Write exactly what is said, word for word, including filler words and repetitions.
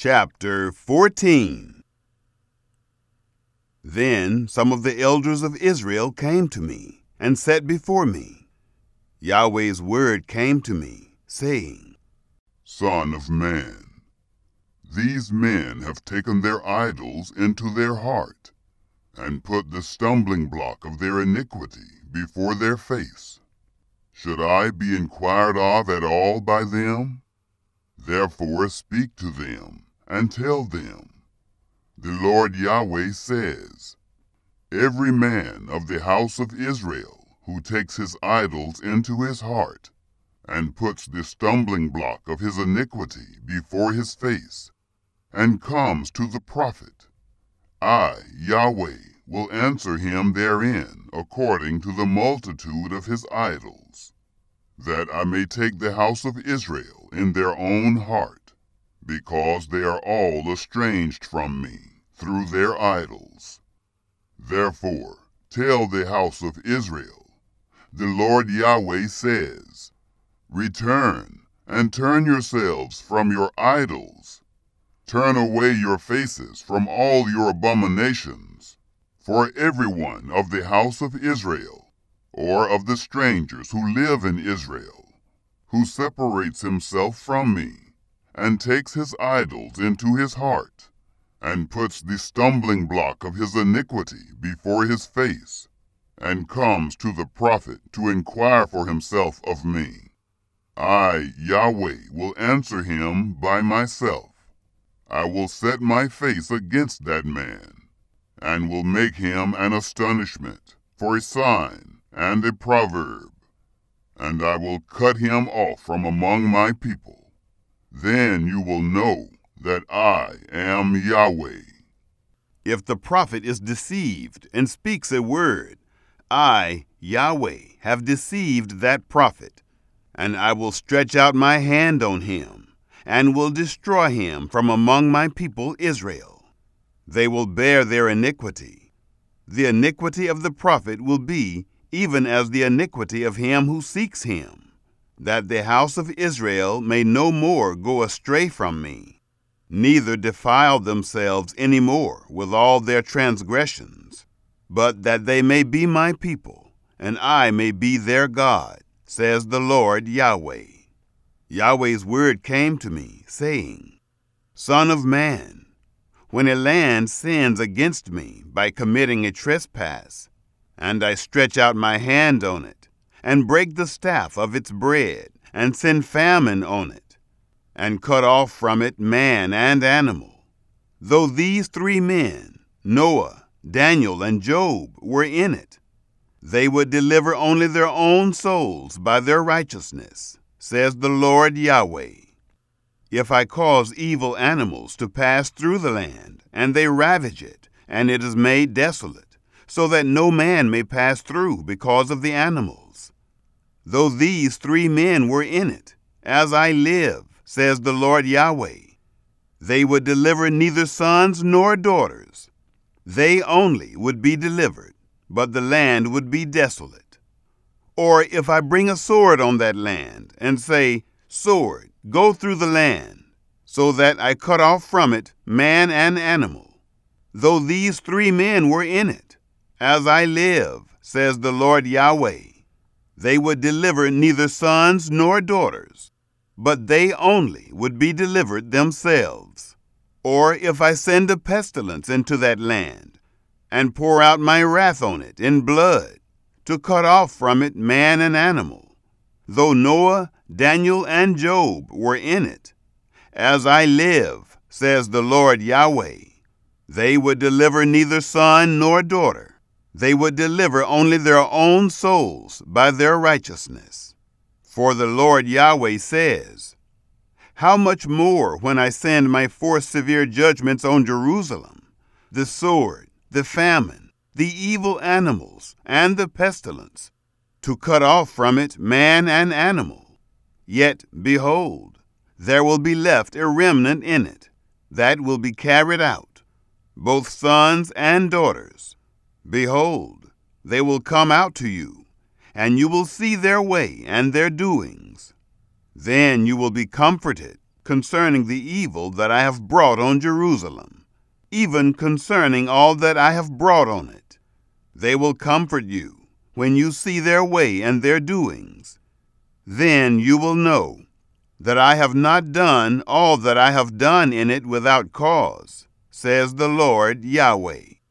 Chapter fourteen. Then some of the elders of Israel came to me and sat before me. Yahweh's word came to me, saying, Son of man, these men have taken their idols into their heart, and put the stumbling block of their iniquity before their face. Should I be inquired of at all by them? Therefore speak to them, and tell them, The Lord Yahweh says, Every man of the house of Israel who takes his idols into his heart, and puts the stumbling block of his iniquity before his face, and comes to the prophet, I, Yahweh, will answer him therein according to the multitude of his idols, that I may take the house of Israel in their own heart, because they are all estranged from me through their idols. Therefore tell the house of Israel, the Lord Yahweh says, Return, and turn yourselves from your idols. Turn away your faces from all your abominations. For everyone of the house of Israel, or of the strangers who live in Israel, who separates himself from me, and takes his idols into his heart, and puts the stumbling block of his iniquity before his face, and comes to the prophet to inquire for himself of me, I, Yahweh, will answer him by myself. I will set my face against that man, and will make him an astonishment, for a sign and a proverb. And I will cut him off from among my people. Then you will know that I am Yahweh. If the prophet is deceived and speaks a word, I, Yahweh, have deceived that prophet, and I will stretch out my hand on him, and will destroy him from among my people Israel. They will bear their iniquity. The iniquity of the prophet will be even as the iniquity of him who seeks him, that the house of Israel may no more go astray from me, neither defile themselves any more with all their transgressions, but that they may be my people, and I may be their God, says the Lord Yahweh. Yahweh's word came to me, saying, Son of man, when a land sins against me by committing a trespass, and I stretch out my hand on it, and break the staff of its bread, and send famine on it, and cut off from it man and animal, though these three men, Noah, Daniel, and Job, were in it, they would deliver only their own souls by their righteousness, says the Lord Yahweh. If I cause evil animals to pass through the land, and they ravage it, and it is made desolate, so that no man may pass through because of the animals, though these three men were in it, as I live, says the Lord Yahweh, they would deliver neither sons nor daughters. They only would be delivered, but the land would be desolate. Or if I bring a sword on that land, and say, Sword, go through the land, so that I cut off from it man and animal, though these three men were in it, as I live, says the Lord Yahweh, they would deliver neither sons nor daughters, but they only would be delivered themselves. Or if I send a pestilence into that land, and pour out my wrath on it in blood, to cut off from it man and animal, though Noah, Daniel, and Job were in it, as I live, says the Lord Yahweh, they would deliver neither son nor daughter. They would deliver only their own souls by their righteousness. For the Lord Yahweh says, How much more when I send my four severe judgments on Jerusalem, the sword, the famine, the evil animals, and the pestilence, to cut off from it man and animal. Yet, behold, there will be left a remnant in it, that will be carried out, both sons and daughters. Behold, they will come out to you, and you will see their way and their doings. Then you will be comforted, concerning the evil that I have brought on Jerusalem, even concerning all that I have brought on it. They will comfort you when you see their way and their doings. Then you will know that I have not done all that I have done in it without cause, says the Lord Yahweh.